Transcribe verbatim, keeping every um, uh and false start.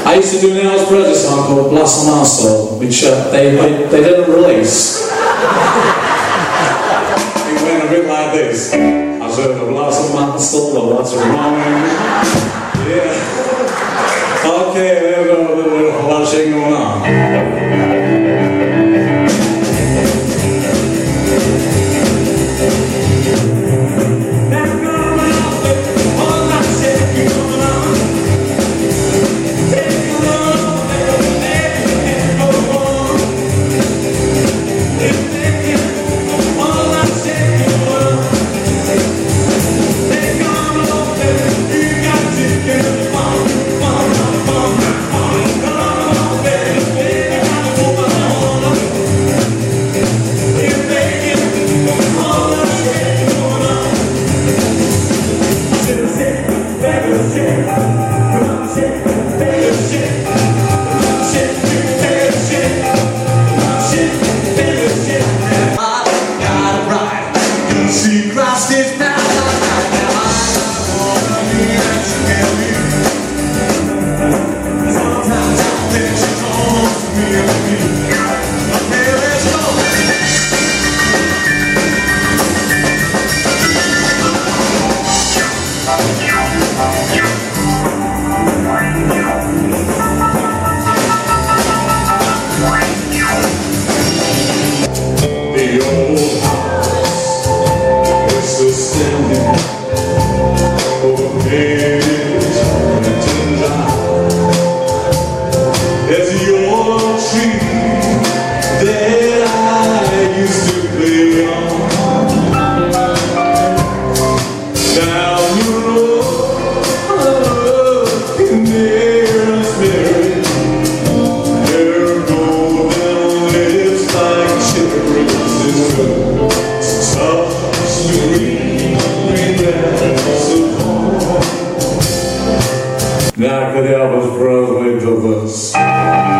I used to do an Elvis Presley song called Blossom Also, which uh, they, they, they didn't release. It went a bit like this. I said, the blossom still, the what's wrong? Yeah. Okay, there's a little lot of shaking going on. Now could Elvis Presley to this.